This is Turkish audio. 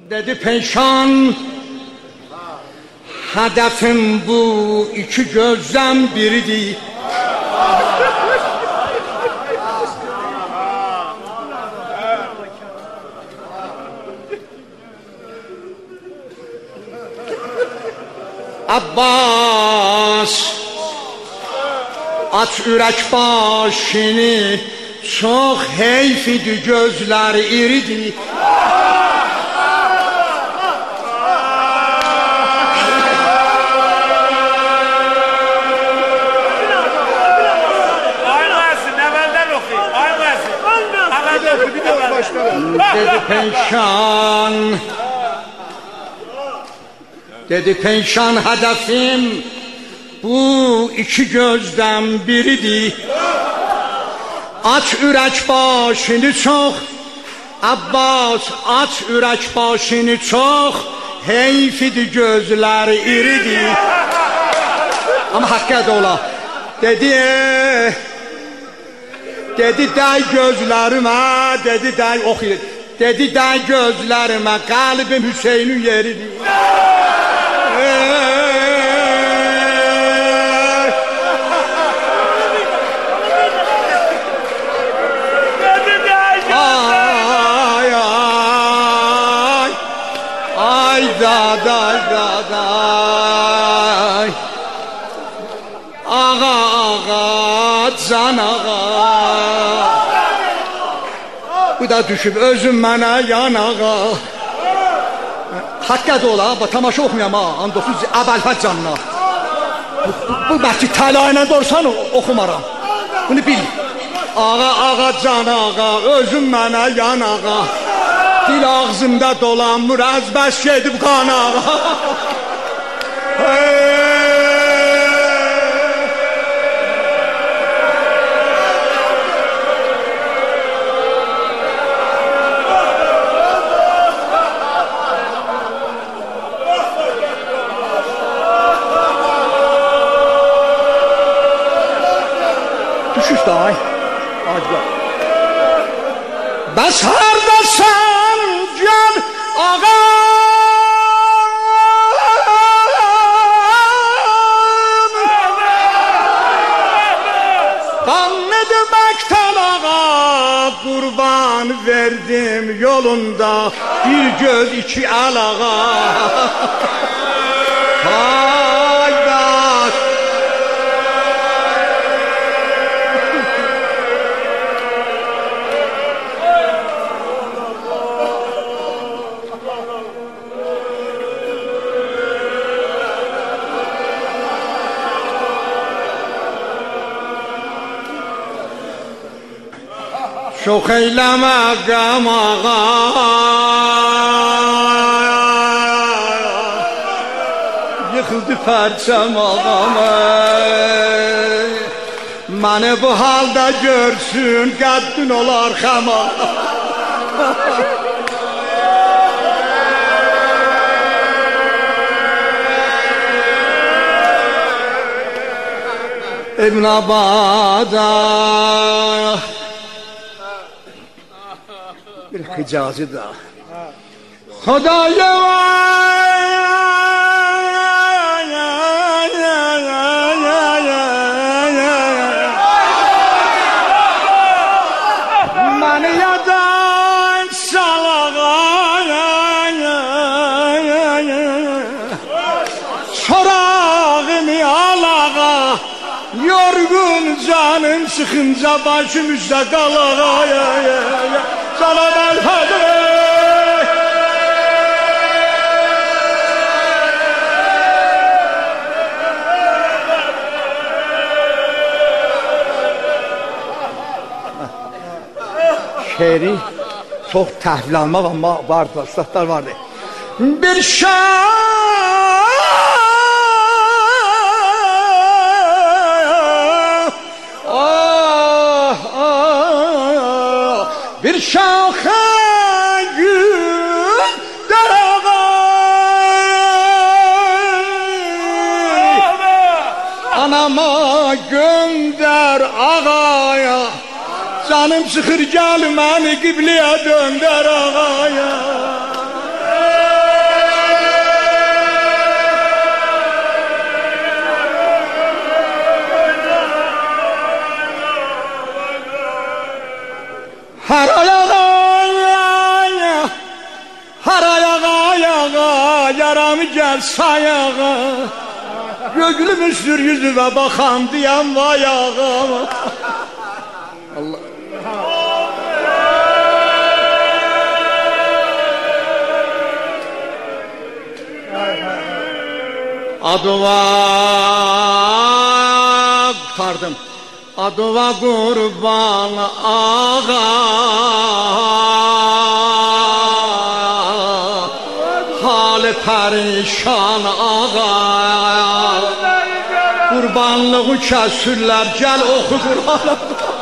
Dedi Peyşan, hedefim bu iki gözden biridir. Abbas, aç ürək başını, çok heyfidir, gözler iridir. Dedi Peyşan, dedi Peyşan, hedefim bu iki gözden biridir. Aç ürək başını çok, Abbas, aç ürək başını çok, heyfidir, gözler iridir. Ama hakkı ola. Dedi dəy gözlərimə, dedi dəy oxuyur. Dedi dəy gözlərimə, qalbim Hüseynin yeridir. Ay ay, ay daday daday, ağa ağa, can ağa. Bu da düşüb özüm mənə yanağa. Haqqəd ola, tamaşa oxuyam ha, andolsun əvvəlfəd canına. Bu bəlkə təla ilə dorsan oxumaram. Bunu bil. Ağa ağa, can ağa, özüm mənə yanağa. Dil ağzımda dolanmır, əzbəş gedib qanağa. Düşüş da ay. Acaba. Bəs hardasan gel ağam, qanlı deməkdən ağa, qurban verdim yolunda, bir göz iki alağa. Haydat. Çok eyleme qam ağa, yıkıldı parçam ağam. Məni bu halda görsün, qəddin olar xama. İbn Abada bir Hicazi da. Xudaya məni yadan salağa, sorağını alağa, yorgun canım sıxınca başım üstə qalağa. Salam el-Fadr. Şehri çok təhvil almaq ama vardı, statlar vardı. Bir şah bir şaha gül anama gönder ağaya, canım sıkır gel beni kıbleye dönder ağaya. yaramı gel sayağa. Gögülmüştür yüzüme bakan diyen vay ağam. Allah. Adıva kurtardım. Adıva kurban ağa. Hali perişan ağa. Kurbanlığı kesirler gel oku Kur'an'ı.